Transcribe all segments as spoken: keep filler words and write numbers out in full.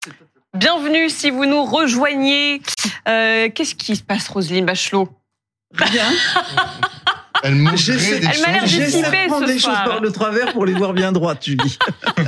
Bienvenue si vous nous rejoignez. Euh, qu'est-ce qui se passe, Roselyne Bachelot? Rien. Elle montrait des Elle m'a choses. l'air J'essaie de dissipée prendre ce les soir. choses par le travers pour les voir bien droites, Julie.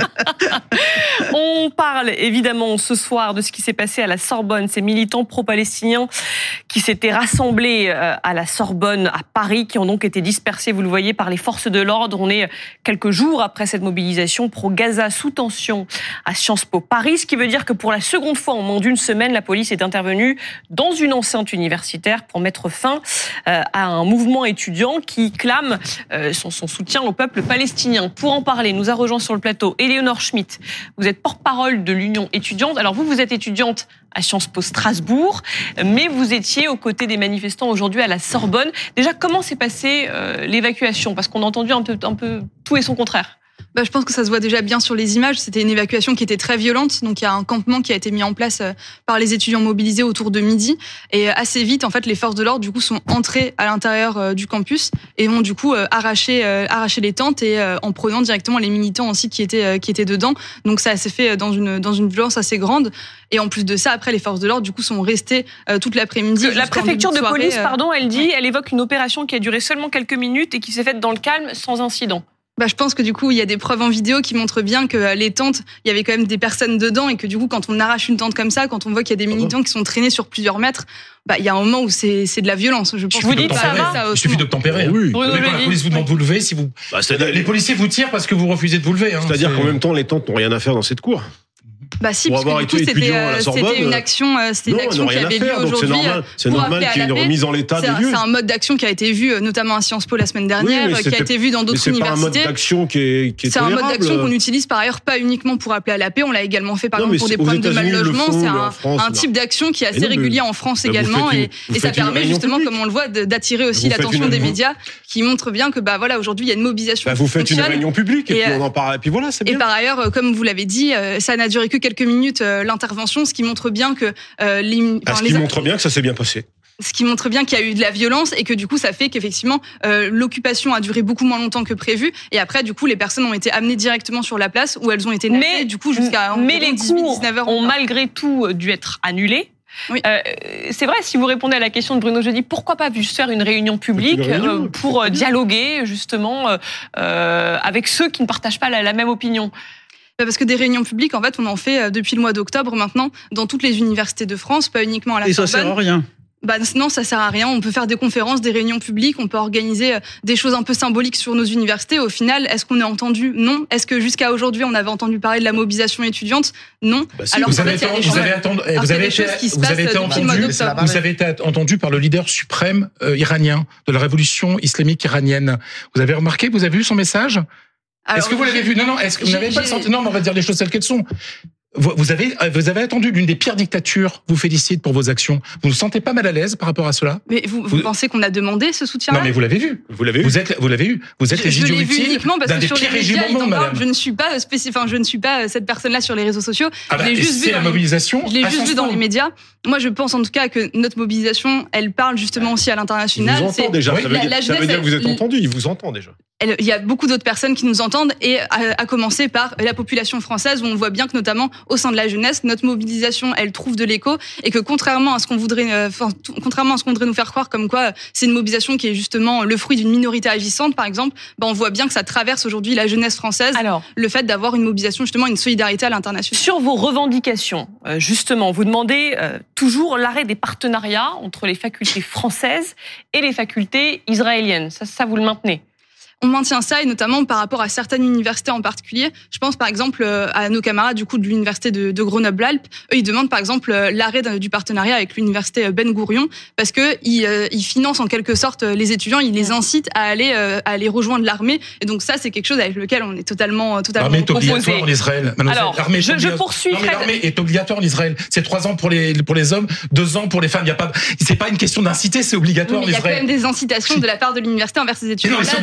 On parle évidemment ce soir de ce qui s'est passé à la Sorbonne, ces militants pro-palestiniens qui s'étaient rassemblés à la Sorbonne à Paris, qui ont donc été dispersés, vous le voyez, par les forces de l'ordre. On est quelques jours après cette mobilisation pro-Gaza sous tension à Sciences Po Paris, ce qui veut dire que pour la seconde fois en moins d'une semaine, la police est intervenue dans une enceinte universitaire pour mettre fin à un mouvement étudiant qui clame son, son soutien au peuple palestinien. Pour en parler, nous a rejoint sur le plateau Éléonore Schmitt. Vous êtes porte-parole de l'Union étudiante. Alors vous, vous êtes étudiante à Sciences Po Strasbourg, mais vous étiez aux côtés des manifestants aujourd'hui à la Sorbonne. Déjà, comment s'est passée euh, l'évacuation? Parce qu'on a entendu un peu, un peu tout et son contraire. Bah, je pense que ça se voit déjà bien sur les images. C'était une évacuation qui était très violente. Donc, il y a un campement qui a été mis en place par les étudiants mobilisés autour de midi. Et assez vite, en fait, les forces de l'ordre, du coup, sont entrées à l'intérieur du campus et ont, du coup, arraché, arraché les tentes et en prenant directement les militants aussi qui étaient, qui étaient dedans. Donc, ça s'est fait dans une, dans une violence assez grande. Et en plus de ça, après, les forces de l'ordre, du coup, sont restées toute l'après-midi. La préfecture de, de police, pardon, elle dit, elle évoque une opération qui a duré seulement quelques minutes et qui s'est faite dans le calme, sans incident. Bah, je pense que du coup, il y a des preuves en vidéo qui montrent bien que les tentes, il y avait quand même des personnes dedans et que du coup, quand on arrache une tente comme ça, quand on voit qu'il y a des militants qui sont traînés sur plusieurs mètres, bah, il y a un moment où c'est, c'est de la violence. Je pense. Vous dites ça va? Il suffit d'obtempérer. Oui. Bruno la police vous demande de vous lever. Si vous, bah, les policiers vous tirent parce que vous refusez de vous lever. Hein. C'est-à-dire c'est... qu'en même temps, les tentes n'ont rien à faire dans cette cour. Bah si, parce que du coup, c'était, euh, c'était une action, euh, c'était non, une action qui avait lieu aujourd'hui. C'est normal, c'est normal qu'il y ait une remise en l'état c'est des un, lieux. C'est un mode d'action qui a été vu notamment à Sciences Po la semaine dernière, oui, qui a été vu dans d'autres mais c'est universités. C'est pas un mode d'action qui est, qui est C'est tolérable. un mode d'action qu'on utilise par ailleurs pas uniquement pour appeler à la paix. On l'a également fait par non, exemple pour des problèmes de mal logement. Font, c'est un, France, un type d'action qui est assez non, régulier en France bah, également une, et, et ça permet justement, publique. Comme on le voit, d'attirer aussi vous l'attention des médias qui montrent bien que bah voilà aujourd'hui il y a une mobilisation. Bah, vous faites une réunion publique et puis on en parle. Et puis voilà, c'est bien. Et par ailleurs, comme vous l'avez dit, ça n'a duré que quelques minutes l'intervention, ce qui montre bien que euh, les, ah, ce qui les... montre bien que ça s'est bien passé. Ce qui montre bien qu'il y a eu de la violence et que du coup ça fait qu'effectivement euh, l'occupation a duré beaucoup moins longtemps que prévu et après du coup les personnes ont été amenées directement sur la place où elles ont été nassées du coup jusqu'à mais les cours ont malgré tout dû être annulés. Oui. Euh, c'est vrai, si vous répondez à la question de Bruno Jeudi, pourquoi pas juste faire une réunion publique une réunion, euh, pour dialoguer justement euh, avec ceux qui ne partagent pas la, la même opinion? Parce que des réunions publiques, en fait, on en fait depuis le mois d'octobre maintenant dans toutes les universités de France, pas uniquement à la Sorbonne. Et ça sert à rien. Bah non, ça sert à rien. On peut faire des conférences, des réunions publiques, on peut organiser des choses un peu symboliques sur nos universités. Au final, est-ce qu'on est entendu? Non. Est-ce que jusqu'à aujourd'hui, on avait entendu parler de la mobilisation étudiante? Non. Bah si, Alors vous, avez fait, vous avez entendu, vous avez été, vous avez été entendu, vous avez été entendu par le leader suprême euh, iranien de la révolution islamique iranienne. Vous avez remarqué, vous avez vu son message? Alors, est-ce que vous l'avez vu? Non, non. Est-ce que vous n'avez pas le sentiment? Non, mais on va dire les choses telles qu'elles sont. Vous avez, vous avez attendu l'une des pires dictatures. Vous félicite pour vos actions. Vous ne vous sentez pas mal à l'aise par rapport à cela? Mais vous, vous, vous pensez qu'on a demandé ce soutien-là? Non, mais vous l'avez vu. Vous l'avez vu. Vous êtes, vous l'avez vu. Vous êtes je, les idiots utiles. Je l'ai vu uniquement parce que sur les médias, ils en parlent. Je ne suis pas spécifique. Enfin, je ne suis pas cette personne-là sur les réseaux sociaux. Ah bah, je l'ai juste vu la dans mobilisation. Je l'ai juste vu dans les médias. Moi, je pense en tout cas que notre mobilisation, elle parle justement aussi à l'international. Il vous entend déjà. Ça veut dire, ça veut dire que vous êtes entendu. Il vous entend déjà. Il y a beaucoup d'autres personnes qui nous entendent et à commencer par la population française où on voit bien que notamment au sein de la jeunesse, notre mobilisation, elle trouve de l'écho et que contrairement à ce qu'on voudrait, enfin, contrairement à ce qu'on voudrait nous faire croire comme quoi c'est une mobilisation qui est justement le fruit d'une minorité agissante, par exemple, ben on voit bien que ça traverse aujourd'hui la jeunesse française. Alors, le fait d'avoir une mobilisation, justement, une solidarité à l'international. Sur vos revendications, justement, vous demandez toujours l'arrêt des partenariats entre les facultés françaises et les facultés israéliennes. Ça, ça vous le maintenez? On maintient ça et notamment par rapport à certaines universités en particulier. Je pense par exemple à nos camarades du coup de l'université de, de Grenoble-Alpes. Eux, ils demandent par exemple l'arrêt du partenariat avec l'université Ben Gourion parce que ils, ils financent en quelque sorte les étudiants, ils les incitent à aller à aller rejoindre l'armée. Et donc ça, c'est quelque chose avec lequel on est totalement totalement L'armée est obligatoire en Israël. Alors, l'armée je, je poursuis. Non, mais l'armée est obligatoire en Israël. C'est trois ans pour les pour les hommes, deux ans pour les femmes. Il y a pas, c'est pas une question d'inciter, c'est obligatoire oui, en Israël. Il y a quand même des incitations de la part de l'université envers ces étudiants. Non, mais c'est obligatoire.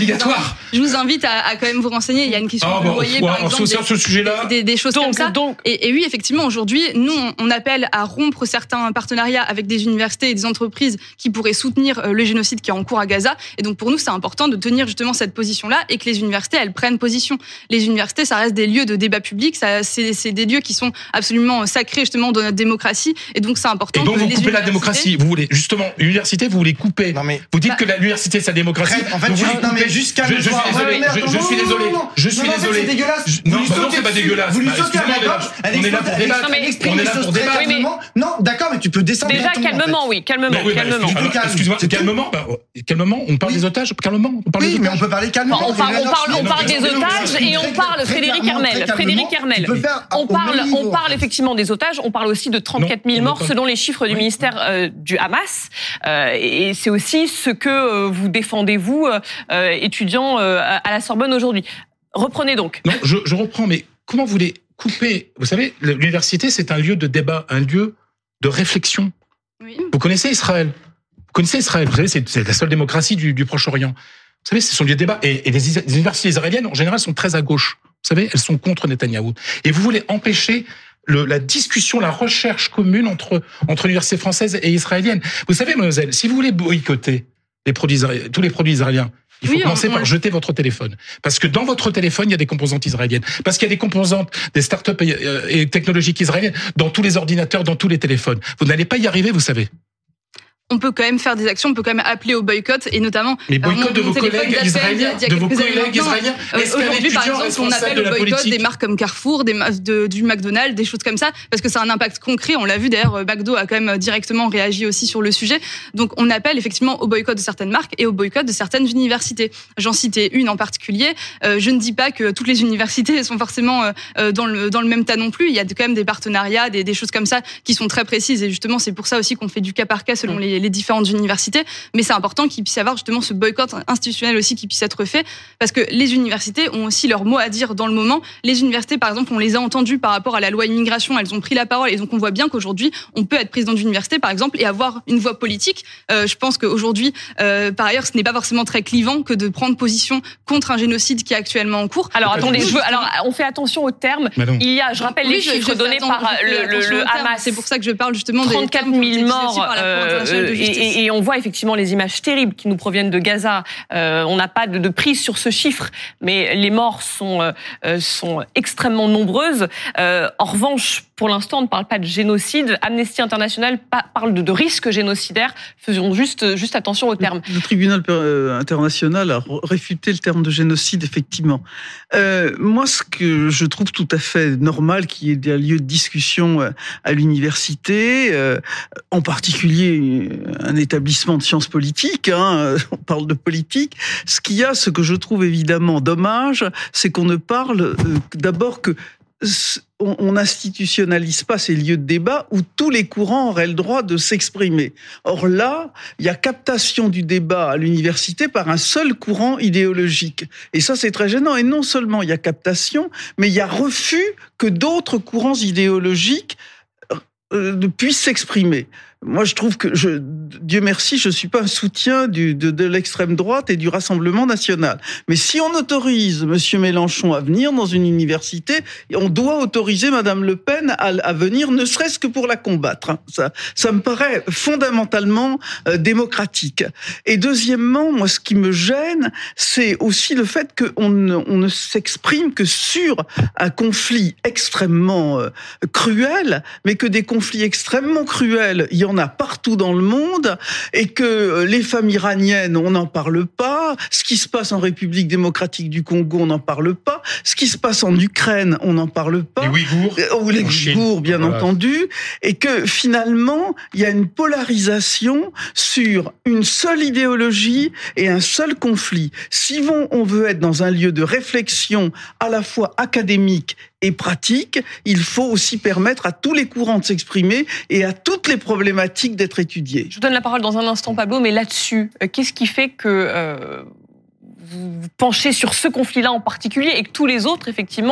tard. Je vous invite à, à quand même vous renseigner. Il y a une question ah, que bon, vous voyez, ouais, par exemple, des, ce sujet-là. Des, des choses donc, comme ça. Donc... Et, et oui, effectivement, aujourd'hui, nous, on appelle à rompre certains partenariats avec des universités et des entreprises qui pourraient soutenir le génocide qui est en cours à Gaza. Et donc, pour nous, c'est important de tenir justement cette position-là et que les universités, elles prennent position. Les universités, ça reste des lieux de débat public. Ça, c'est, c'est des lieux qui sont absolument sacrés, justement, de notre démocratie. Et donc, c'est important. Et donc, que vous les coupez la démocratie. Vous voulez, justement, l'université, vous voulez couper. Non, mais... Vous dites bah... que l'université, c'est la démocratie. Bref, en fait, vous je, voulez non, couper. mais jusqu'à je, je suis désolé. Je, je suis désolé. Je suis désolé. C'est dégueulasse. Non, bah non, c'est pas dégueulasse. Vous lui sautez à la gorge. On est là pour débattre. On est là pour débattre. Non, d'accord, mais tu peux descendre. Déjà, calmement, oui, calmement, calmement. Excuse-moi, calmement. Calmement, on parle des otages. Calmement, on parle des otages. Oui, mais on peut parler calmement. On parle, on parle, on parle des otages et on parle Frédéric Hermel. Frédéric Hermel. On parle, on parle effectivement des otages. On parle aussi de trente-quatre mille morts selon les chiffres du ministère euh, du Hamas. Euh, et c'est aussi ce que euh, vous défendez, vous, euh, étudiants euh, à la Sorbonne aujourd'hui. Reprenez donc. Non, je, je reprends, mais comment vous voulez couper? Vous savez, l'université, c'est un lieu de débat, un lieu de réflexion. Oui. Vous connaissez Israël. Vous connaissez Israël. Vous savez, c'est, c'est la seule démocratie du, du Proche-Orient. Vous savez, ce sont des débats. Et, et les, les universités israéliennes, en général, sont très à gauche. Vous savez, elles sont contre Netanyahou. Et vous voulez empêcher le, la discussion, la recherche commune entre, entre l'université française et israélienne. Vous savez, mademoiselle, si vous voulez boycotter les produits, tous les produits israéliens, il faut oui, commencer on, on... par jeter votre téléphone. Parce que dans votre téléphone, il y a des composantes israéliennes. Parce qu'il y a des composantes des startups et, et technologiques israéliennes dans tous les ordinateurs, dans tous les téléphones. Vous n'allez pas y arriver, vous savez. On peut quand même faire des actions, on peut quand même appeler au boycott, et notamment... Les boycotts de vos collègues israéliens, de vos collègues israéliens. Est-ce qu'aujourd'hui, par exemple, on appelle au boycott des marques comme Carrefour, des, de, du McDonald's, des choses comme ça, parce que ça a un impact concret. On l'a vu, d'ailleurs, McDo a quand même directement réagi aussi sur le sujet. Donc, on appelle effectivement au boycott de certaines marques et au boycott de certaines universités. J'en citais une en particulier. Euh, je ne dis pas que toutes les universités sont forcément euh, dans le dans le même tas non plus. Il y a quand même des partenariats, des, des choses comme ça qui sont très précises. Et justement, c'est pour ça aussi qu'on fait du cas par cas selon les les différentes universités, mais c'est important qu'il puisse y avoir justement ce boycott institutionnel aussi qui puisse être fait, parce que les universités ont aussi leur mot à dire dans le moment. Les universités, par exemple, on les a entendues par rapport à la loi immigration, elles ont pris la parole, et donc on voit bien qu'aujourd'hui, on peut être président d'université, par exemple, et avoir une voix politique. Euh, je pense qu'aujourd'hui, euh, par ailleurs, ce n'est pas forcément très clivant que de prendre position contre un génocide qui est actuellement en cours. Alors attendez, je veux, alors on fait attention aux termes. Il y a, je rappelle oui, les je, chiffres je donnés par le, le, le Hamas. C'est pour ça que je parle justement des trente-quatre mille morts. Euh, et, Et on voit effectivement les images terribles qui nous proviennent de Gaza. Euh, on n'a pas de, de prise sur ce chiffre, mais les morts sont, euh, sont extrêmement nombreuses. Euh, en revanche, pour l'instant, on ne parle pas de génocide. Amnesty International parle de, de risque génocidaire. Faisons juste, juste attention aux termes. Le, le tribunal international a réfuté le terme de génocide, effectivement. Euh, moi, ce que je trouve tout à fait normal, qu'il y ait des lieux de discussion à l'université, euh, en particulier un établissement de sciences politiques, hein, on parle de politique. Ce qu'il y a, ce que je trouve évidemment dommage, c'est qu'on ne parle euh, d'abord que on n'institutionnalise pas ces lieux de débat où tous les courants auraient le droit de s'exprimer. Or là, il y a captation du débat à l'université par un seul courant idéologique. Et ça, c'est très gênant. Et non seulement il y a captation, mais il y a refus que d'autres courants idéologiques euh, puissent s'exprimer. Moi, je trouve que, je, Dieu merci, je suis pas un soutien du, de, de l'extrême droite et du Rassemblement national. Mais si on autorise Monsieur Mélenchon à venir dans une université, on doit autoriser Madame Le Pen à, à venir, ne serait-ce que pour la combattre. Ça, ça me paraît fondamentalement euh, démocratique. Et deuxièmement, moi, ce qui me gêne, c'est aussi le fait qu'on ne, on ne s'exprime que sur un conflit extrêmement euh, cruel, mais que des conflits extrêmement cruels, il y en a partout dans le monde, et que les femmes iraniennes, on n'en parle pas, ce qui se passe en République démocratique du Congo, on n'en parle pas, ce qui se passe en Ukraine, on n'en parle pas. Les Ouïghours. Ou les Ouïghours, bien voilà. entendu, et que finalement, il y a une polarisation sur une seule idéologie et un seul conflit. Si on veut être dans un lieu de réflexion à la fois académique et pratique, il faut aussi permettre à tous les courants de s'exprimer et à toutes les problématiques d'être étudiées. Je vous donne la parole dans un instant, Pablo, mais là-dessus, qu'est-ce qui fait que euh, vous vous penchez sur ce conflit-là en particulier et que tous les autres, effectivement,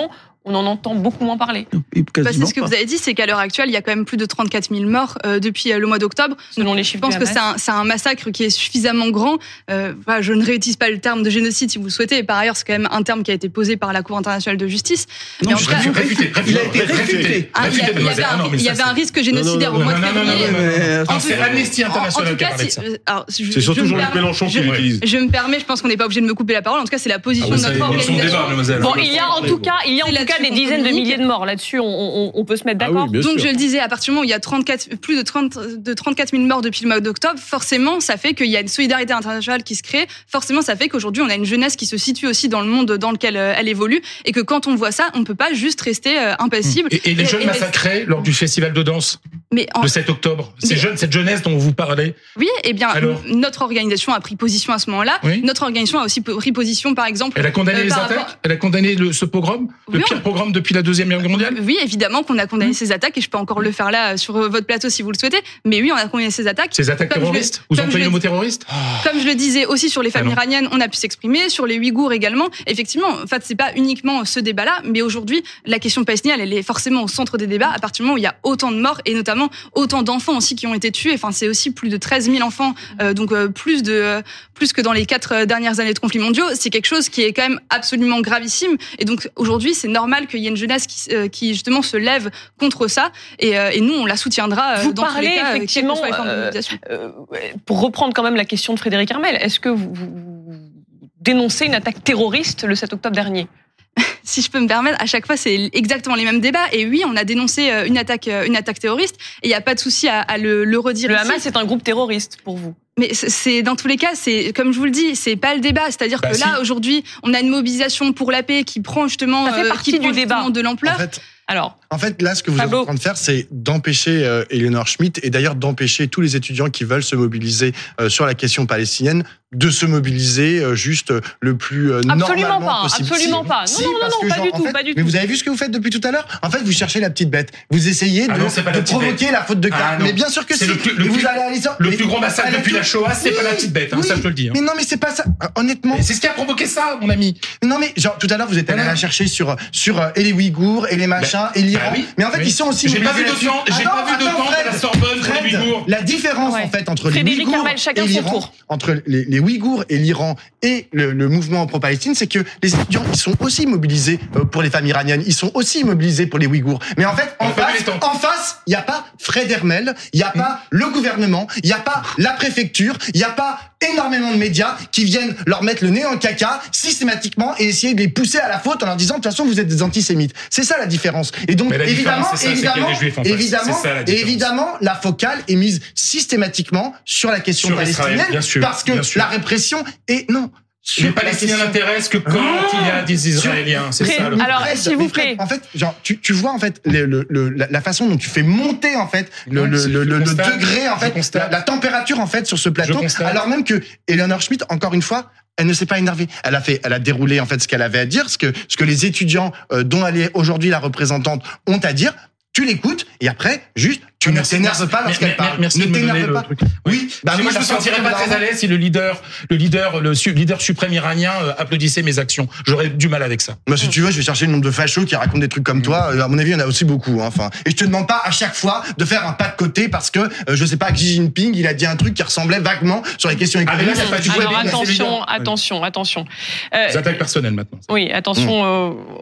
on en entend beaucoup moins parler. Bah, c'est ce que pas. Vous avez dit, c'est qu'à l'heure actuelle, il y a quand même plus de trente-quatre mille morts euh, depuis euh, le mois d'octobre. Selon les chiffres. Je pense que c'est un, c'est un massacre qui est suffisamment grand. Euh, voilà, je ne réutilise pas le terme de génocide si vous le souhaitez. Et par ailleurs, c'est quand même un terme qui a été posé par la Cour internationale de justice. Non, mais en je cas, réfuté, réfuté, il a été réfuté. Ah, il y, a, il y avait un, il y avait un risque génocidaire au mois de février. C'est Amnesty International qui a parlé de ça. C'est surtout Jean-Luc Mélenchon qui l'utilise. Je me permets, je pense qu'on n'est pas obligé de me couper la parole. En tout cas, c'est la position de notre organisation. Bon, il y a en tout cas, il y a en tout cas des dizaines de milliers de morts là-dessus. On, on, on peut se mettre d'accord. Ah oui, Donc sûr. je le disais, à partir du moment où il y a trente-quatre, plus de, trente, de trente-quatre mille morts depuis le mois d'octobre, forcément, ça fait qu'il y a une solidarité internationale qui se crée. Forcément, ça fait qu'aujourd'hui, on a une jeunesse qui se situe aussi dans le monde dans lequel elle évolue, et que quand on voit ça, on peut pas juste rester impassible. Et, et les et, jeunes et massacrés et... lors du festival de danse mais en... le sept octobre, ces mais... jeunes, cette jeunesse dont vous parlez. Oui, et eh bien, Alors... notre organisation a pris position à ce moment-là. Oui. Notre organisation a aussi pris position, par exemple. Elle a condamné euh, les attaques. Rapport... Elle a condamné le, ce pogrom, oui, le pire on... pogrom depuis la deuxième guerre mondiale. Oui, évidemment qu'on a condamné mmh. ces attaques, et je peux encore le faire là sur votre plateau si vous le souhaitez. Mais oui, on a condamné ces attaques. Ces attaques terroristes. Vous employez le mot terroriste. Comme je le disais aussi sur les familles ah iraniennes, on a pu s'exprimer sur les Ouïghours également. Effectivement, en fait, c'est pas uniquement ce débat-là, mais aujourd'hui, la question palestinienne, elle est forcément au centre des débats à partir du moment où il y a autant de morts et notamment autant d'enfants aussi qui ont été tués. Enfin, c'est aussi plus de treize mille enfants, euh, donc euh, plus de euh, plus que dans les quatre dernières années de conflits mondiaux. C'est quelque chose qui est quand même absolument gravissime. Et donc aujourd'hui, c'est normal qu'il y ait une jeunesse qui, euh, qui justement se lève contre ça. Et, euh, et nous, on la soutiendra. Vous dans parlez tous les cas, effectivement, euh, euh, pour reprendre quand même la question de Frédéric Armel, est-ce que vous, vous dénoncez une attaque terroriste le sept octobre dernier? Si je peux me permettre, à chaque fois, c'est exactement les mêmes débats. Et oui, on a dénoncé une attaque, une attaque terroriste. Et il n'y a pas de souci à, à le, le redire. Le ici. Hamas est un groupe terroriste pour vous? Mais c'est dans tous les cas, c'est comme je vous le dis, c'est pas le débat. C'est-à-dire bah que si. Là, aujourd'hui, on a une mobilisation pour la paix qui prend justement, ça fait partie qui du débat de l'ampleur. En fait, Alors, en fait, là, ce que vous êtes en train de faire, c'est d'empêcher euh, Eleanor Schmitt et d'ailleurs d'empêcher tous les étudiants qui veulent se mobiliser euh, sur la question palestinienne de se mobiliser euh, juste euh, le plus euh, absolument normalement pas, possible. Absolument si, pas. Non, si, non, non, non, pas genre, du tout, fait, pas du mais tout. vous avez vu ce que vous faites depuis tout à l'heure? En fait, vous cherchez la petite bête. Vous essayez ah de, non, pas de provoquer bête. La faute de carte. Ah mais bien sûr que c'est si. Le plus, le vous plus, allez aller sur... le mais, plus gros massacre depuis tout... la Shoah, c'est oui, pas la petite bête. Hein, oui, ça, je te le dis. Hein. Mais non, mais c'est pas ça. Honnêtement. C'est ce qui a provoqué ça, mon ami. Non, mais genre tout à l'heure, vous êtes allé la chercher sur sur et les Ouïghours et les machins et l'Iran. Mais en fait, ils sont aussi. J'ai pas vu de temps. J'ai pas vu de temps de la Sorbonne pour les Ouïghours. La différence en fait entre les Ouïghours et l'Iran, entre les Ouïghours et l'Iran et le, le mouvement pro-Palestine, c'est que les étudiants, ils sont aussi mobilisés pour les femmes iraniennes, ils sont aussi mobilisés pour les Ouïghours. Mais en fait, en face, en face, il n'y a pas Fred Hermel, il n'y a pas le gouvernement, il n'y a pas la préfecture, il n'y a pas énormément de médias qui viennent leur mettre le nez en caca systématiquement et essayer de les pousser à la faute en leur disant de toute façon vous êtes des antisémites. C'est ça la différence. Et donc évidemment, ça, évidemment, évidemment, la évidemment, la focale est mise systématiquement sur la question sur palestinienne bien sûr, parce que la répression est non. Les Palestiniens n'intéressent que quand ah il y a des Israéliens, c'est Fred, ça. Le alors, s'il vous plaît. En fait, genre, tu, tu vois en fait le, le, le, la façon dont tu fais monter en fait le, le, le, le degré en fait, la, la température en fait sur ce plateau, alors même que Eleanor Schmitt, encore une fois, elle ne s'est pas énervée. Elle a fait, elle a déroulé en fait ce qu'elle avait à dire, ce que ce que les étudiants euh, dont elle est aujourd'hui la représentante ont à dire. Tu l'écoutes et après, juste, tu ne t'énerves pas lorsqu'elle parle. Merci ne t'énerve pas. Truc. Oui. Bah moi, je me sentirais pas très à l'aise si le leader, le leader, le leader suprême iranien euh, applaudissait mes actions. J'aurais du mal avec ça. Moi, si tu veux, je vais chercher le nombre de fachos qui racontent des trucs comme toi. À mon avis, il y en a aussi beaucoup. Hein. Enfin, et je te demande pas à chaque fois de faire un pas de côté parce que euh, je sais pas, Xi Jinping, il a dit un truc qui ressemblait vaguement sur les questions économiques. Ah, là, alors attention, attention, attention. Euh, Des attaques personnelles maintenant. Oui, attention. Mmh. Euh,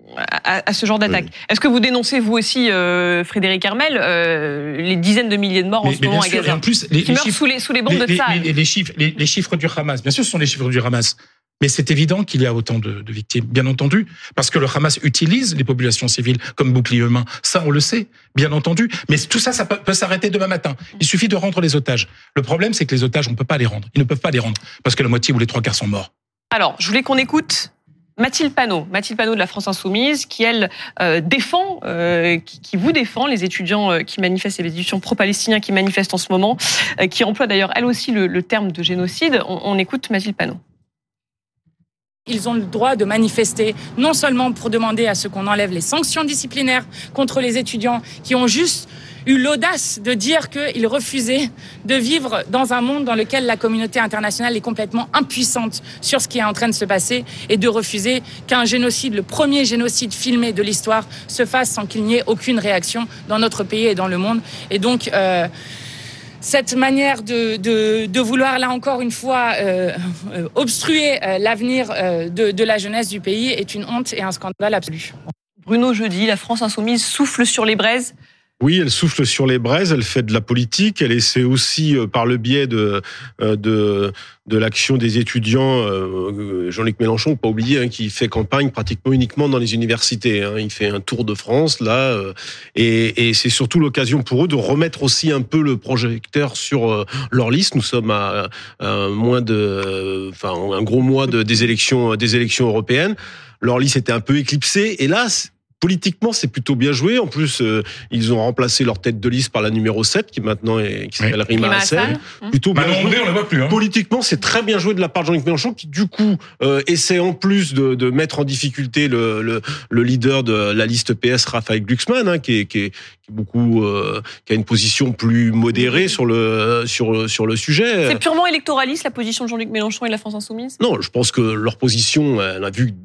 À, à ce genre d'attaque. Oui. Est-ce que vous dénoncez vous aussi, euh, Frédéric Armel, euh, les dizaines de milliers de morts mais, en ce moment à Gaza, en plus, les, qui les meurent chiffres, sous les sous les bombes les, de Tsahal? Les, les, les chiffres, les, les chiffres du Hamas. Bien sûr, ce sont les chiffres du Hamas. Mais c'est évident qu'il y a autant de, de victimes, bien entendu, parce que le Hamas utilise les populations civiles comme bouclier humain. Ça, on le sait, bien entendu. Mais tout ça, ça peut, peut s'arrêter demain matin. Il suffit de rendre les otages. Le problème, c'est que les otages, on ne peut pas les rendre. Ils ne peuvent pas les rendre parce que la moitié ou les trois quarts sont morts. Alors, je voulais qu'on écoute Mathilde Panot, Mathilde Panot de la France Insoumise, qui elle euh, défend, euh, qui, qui vous défend, les étudiants euh, qui manifestent, et les étudiants pro-palestiniens qui manifestent en ce moment, euh, qui emploie d'ailleurs elle aussi le, le terme de génocide. On, on écoute Mathilde Panot. Ils ont le droit de manifester, non seulement pour demander à ce qu'on enlève les sanctions disciplinaires contre les étudiants qui ont juste eu l'audace de dire qu'il refusait de vivre dans un monde dans lequel la communauté internationale est complètement impuissante sur ce qui est en train de se passer et de refuser qu'un génocide, le premier génocide filmé de l'histoire, se fasse sans qu'il n'y ait aucune réaction dans notre pays et dans le monde. Et donc, euh, cette manière de, de, de vouloir, là encore une fois, euh, euh, obstruer euh, l'avenir euh, de, de la jeunesse du pays est une honte et un scandale absolu. Bruno Jeudi, la France insoumise souffle sur les braises. Oui, elle souffle sur les braises, elle fait de la politique, elle essaie aussi, euh, par le biais de de, de l'action des étudiants, euh, Jean-Luc Mélenchon, pas oublier, hein, qui fait campagne pratiquement uniquement dans les universités. Hein. Il fait un tour de France, là, euh, et, et c'est surtout l'occasion pour eux de remettre aussi un peu le projecteur sur euh, leur liste. Nous sommes à, à moins de, enfin, un gros mois de, des élections, des élections européennes. Leur liste était un peu éclipsée, et là, politiquement, c'est plutôt bien joué. En plus, euh, ils ont remplacé leur tête de liste par la numéro sept, qui maintenant est, qui s'appelle oui. Rima Hassen. Plutôt bien joué. On la voit plus, hein. Politiquement, c'est très bien joué de la part de Jean-Luc Mélenchon, qui du coup euh, essaie en plus de, de mettre en difficulté le, le, le leader de la liste P S, Raphaël Glucksmann, hein, qui est, qui est, qui est beaucoup, euh, qui a une position plus modérée sur le, sur, sur le sujet. C'est purement électoraliste la position de Jean-Luc Mélenchon et de la France insoumise. Non, je pense que leur position, on a vu.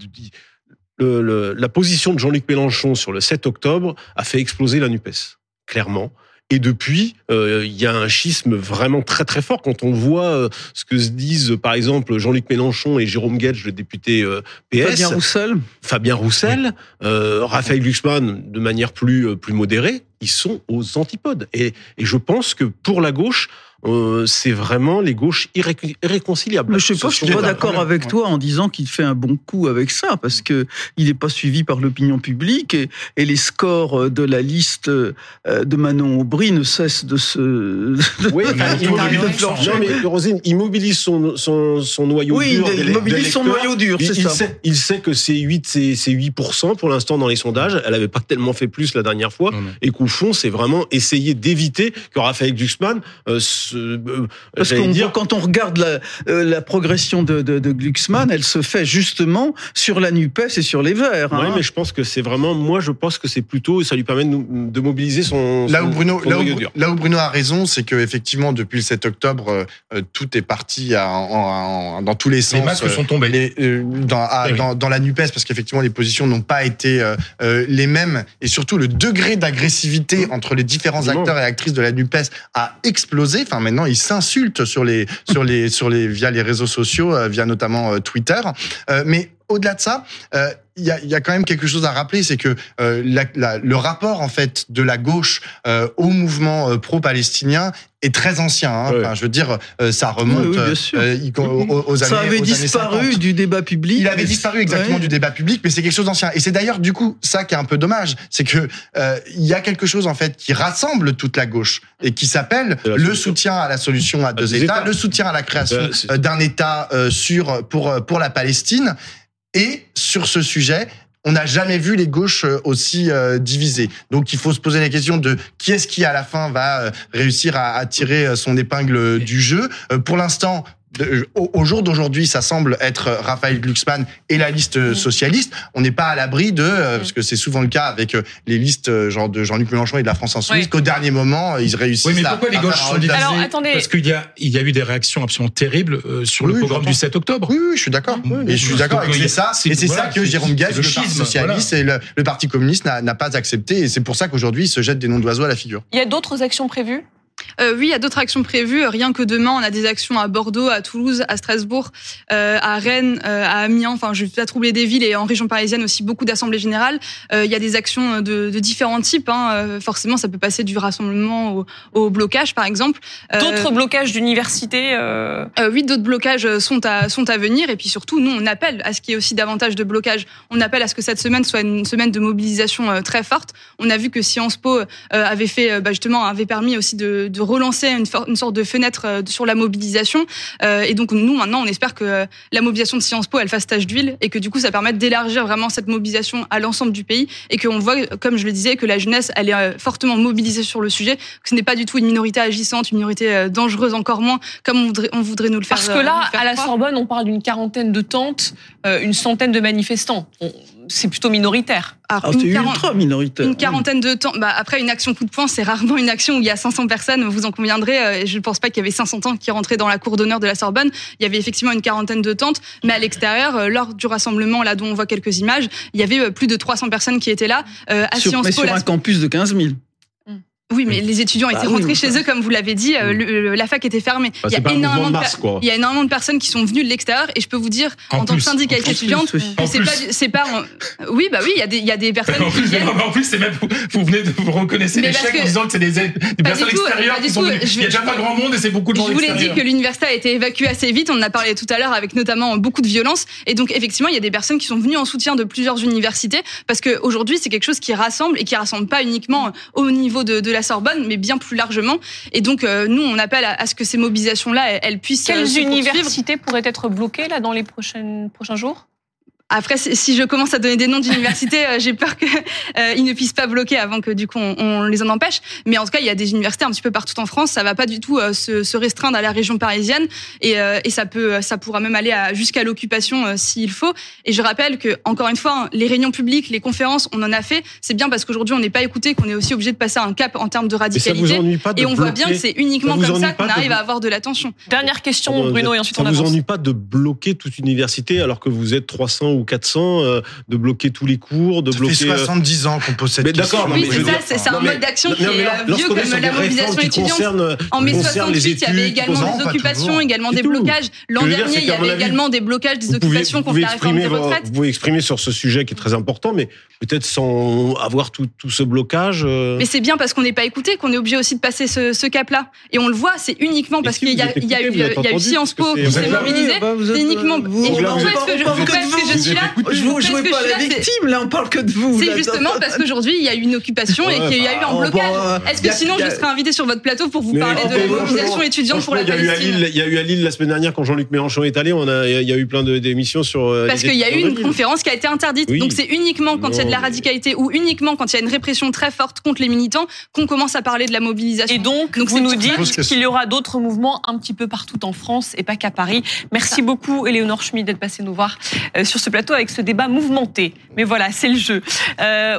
Le, le, la position de Jean-Luc Mélenchon sur le sept octobre a fait exploser la NUPES, clairement. Et depuis, euh, il y a un schisme vraiment très très fort quand on voit euh, ce que se disent par exemple Jean-Luc Mélenchon et Jérôme Guedj, le député euh, P S. Fabien Roussel. Fabien Roussel, euh, Raphaël Glucksmann de manière plus plus modérée, ils sont aux antipodes. Et, et je pense que pour la gauche, Euh, c'est vraiment les gauches irré- irréconciliables. Mais je sais pas, je suis pas d'accord avec ouais. toi en disant qu'il fait un bon coup avec ça, parce que il n'est pas suivi par l'opinion publique et, et les scores de la liste de Manon Aubry ne cessent de se. De oui, enfin, il, mobilise, non, mais Rosine, il mobilise son, son, son noyau oui, dur. Oui, il mobilise son noyau dur, c'est il, ça. Il sait, il sait que c'est huit, c'est, c'est huit pour cent pour l'instant dans les sondages. Elle avait pas tellement fait plus la dernière fois, non, non. et qu'au fond, c'est vraiment essayer d'éviter que Raphaël Glucksmann euh, se Parce qu'on dire... quand on regarde la, euh, la progression de, de, de Glucksmann, elle se fait justement sur la NUPES et sur les Verts. Hein. Oui, mais je pense que c'est vraiment, moi, je pense que c'est plutôt, ça lui permet de, nous, de mobiliser son. Là où son, Bruno, son là, où, là où Bruno a raison, c'est que effectivement, depuis le sept octobre, euh, tout est parti à, en, en, dans tous les sens. Les masques euh, sont tombés. Les, euh, dans, à, oui. dans, dans la NUPES, parce qu'effectivement, les positions n'ont pas été euh, euh, les mêmes, et surtout le degré d'agressivité entre les différents acteurs et actrices de la NUPES a explosé. Enfin, maintenant, ils s'insultent sur les, sur les, sur les, via les réseaux sociaux, euh, via notamment euh, Twitter. Euh, mais au-delà de ça, euh, il y a, y a quand même quelque chose à rappeler, c'est que euh, la, la, le rapport en fait de la gauche euh, au mouvement euh, pro-palestinien est très ancien. Hein. Ouais. Enfin, je veux dire, euh, ça remonte oui, oui, euh, aux, aux années. Ça avait aux disparu années du débat public. Il avait disparu exactement ouais. du débat public, mais c'est quelque chose d'ancien. Et c'est d'ailleurs du coup ça qui est un peu dommage, c'est que euh, il y a quelque chose en fait qui rassemble toute la gauche et qui s'appelle le solution. soutien à la solution à deux à États, États, le soutien à la création euh, d'un État euh, sûr pour pour la Palestine. Et sur ce sujet, on n'a jamais vu les gauches aussi euh, divisées. Donc il faut se poser la question de qui est-ce qui à la fin va euh, réussir à, à tirer son épingle du jeu. Euh, pour l'instant, de, au, au jour d'aujourd'hui, ça semble être Raphaël Glucksmann et la liste mmh. socialiste. On n'est pas à l'abri de, euh, mmh. parce que c'est souvent le cas avec les listes euh, genre de Jean-Luc Mélenchon et de la France insoumise, oui. qu'au dernier moment, ils réussissent. Oui, mais pourquoi à, les gauches sont divisées ? Alors, attendez. Parce qu'il y a, il y a eu des réactions absolument terribles euh, sur oui, le programme du sept octobre. Oui, oui, je suis d'accord. Oui, et je suis d'accord. Et c'est ça, c'est, et c'est voilà, ça que c'est, Jérôme Guedj, le, le Parti socialiste voilà. et le, le Parti communiste n'a, n'a pas accepté. Et c'est pour ça qu'aujourd'hui, ils se jettent des noms d'oiseaux à la figure. Il y a d'autres actions prévues ? Euh, oui, il y a d'autres actions prévues. Rien que demain, on a des actions à Bordeaux, à Toulouse, à Strasbourg, euh, à Rennes, euh, à Amiens. Enfin, je vais pas troubler des villes et en région parisienne aussi beaucoup d'assemblées générales. Euh, il y a des actions de, de différents types. Hein. Euh, forcément, ça peut passer du rassemblement au, au blocage, par exemple. Euh, d'autres blocages d'universités euh... Euh, Oui, d'autres blocages sont à sont à venir. Et puis surtout, nous, on appelle à ce qu'il y ait aussi davantage de blocages. On appelle à ce que cette semaine soit une semaine de mobilisation euh, très forte. On a vu que Sciences Po euh, avait fait, euh, bah, justement, avait permis aussi de de relancer une, for- une sorte de fenêtre euh, sur la mobilisation. Euh, et donc, nous, maintenant, on espère que euh, la mobilisation de Sciences Po, elle fasse tache d'huile et que du coup, ça permette d'élargir vraiment cette mobilisation à l'ensemble du pays et qu'on voit, comme je le disais, que la jeunesse, elle est euh, fortement mobilisée sur le sujet, que ce n'est pas du tout une minorité agissante, une minorité euh, dangereuse encore moins, comme on voudrait, on voudrait nous le faire. Parce que là, euh, à la croire. Sorbonne, on parle d'une quarantaine de tentes, euh, une centaine de manifestants. On, c'est plutôt minoritaire. Alors, ah, c'est ultra minoritaire. Une quarantaine de temps. Bah, après, une action coup de poing, c'est rarement une action où il y a cinq cents personnes, vous en conviendrez. Je ne pense pas qu'il y avait cinq cents tentes qui rentraient dans la cour d'honneur de la Sorbonne. Il y avait effectivement une quarantaine de tentes, mais à l'extérieur, lors du rassemblement, là dont on voit quelques images, il y avait plus de trois cents personnes qui étaient là. Euh, à sur, Sciences mais Po, sur un la... campus de quinze mille. Oui, mais les étudiants étaient bah, rentrés oui, chez bah. eux, comme vous l'avez dit. Euh, le, la fac était fermée. Bah, il y a énormément de, masse, per... il y a énormément de personnes qui sont venues de l'extérieur, et je peux vous dire, en, en tant que syndicaliste étudiante, que c'est pas, c'est pas. Oui, bah oui, il y a des, il y a des personnes en qui plus, viennent. En plus, c'est même vous venez de vous reconnaissez l'échec que... en disant que c'est des, des personnes tout, extérieures qui sont venues. Il y a déjà pas grand monde et c'est beaucoup de monde extérieur. Je vous l'ai dit que l'université a été évacuée assez vite. On en a parlé tout à l'heure, avec notamment beaucoup de violence. Et donc effectivement, il y a des personnes qui sont venues en soutien de plusieurs universités, parce que aujourd'hui, c'est quelque chose qui rassemble et qui rassemble pas uniquement au niveau de, de la Sorbonne, mais bien plus largement. Et donc, euh, nous, on appelle à, à ce que ces mobilisations-là, elles, elles puissent. Quelles se universités pourraient être bloquées là dans les prochaines, prochains jours ? Après, si je commence à donner des noms d'universités, j'ai peur qu'ils euh, ne puissent pas bloquer avant que du coup on, on les en empêche. Mais en tout cas, il y a des universités un petit peu partout en France. Ça va pas du tout euh, se, se restreindre à la région parisienne, et, euh, et ça peut, ça pourra même aller à, jusqu'à l'occupation euh, s'il faut. Et je rappelle que encore une fois, les réunions publiques, les conférences, on en a fait. C'est bien parce qu'aujourd'hui on n'est pas écouté, qu'on est aussi obligé de passer un cap en termes de radicalité. De et on bloquer, voit bien que c'est uniquement comme ça qu'on arrive de... à avoir de l'attention. Dernière question, Pardon, Bruno, et ensuite ça on avance. Ça vous ennuie pas de bloquer toute université alors que vous êtes trois cents ou quatre cents? Euh, de bloquer tous les cours, de ça bloquer... Ça fait soixante-dix ans qu'on pose cette question. D'accord, oui, c'est ça, c'est, c'est un mode d'action qui est vieux comme la mobilisation étudiante. En mai soixante-huit, il y avait également des occupations, également des blocages. L'an dernier, il y avait également des blocages, des occupations contre la réforme des retraites. Vous pouvez exprimer sur ce sujet qui est très important, mais peut-être sans avoir tout, tout ce blocage. Mais c'est bien parce qu'on n'est pas écouté qu'on est obligé aussi de passer ce, ce cap-là. Et on le voit, c'est uniquement parce qu'il y a, il y a eu, il y a eu Sciences Po qui s'est mobilisé. C'est uniquement. Et pourquoi est-ce que je, pourquoi est-ce que je suis là? Je vous jouez pas la victime, là, on parle que de vous. C'est justement parce qu'aujourd'hui, il y a eu une occupation et qu'il y a eu un blocage. Est-ce que sinon, je serais invité sur votre plateau pour vous parler de la mobilisation étudiante pour la Palestine? Il y a eu à Lille la semaine dernière, quand Jean-Luc Mélenchon est allé, on a, il y a eu plein de, d'émissions sur. Parce qu'il y a eu une conférence qui a été interdite. Donc c'est uniquement quand il y a de la radicalité ou uniquement quand il y a une répression très forte contre les militants qu'on commence à parler de la mobilisation. Et donc, donc vous nous dites qu'il y aura d'autres mouvements un petit peu partout en France et pas qu'à Paris. Merci beaucoup, Éléonore Schmid, d'être passée nous voir sur ce plateau avec ce débat mouvementé. Mais voilà, c'est le jeu. Euh,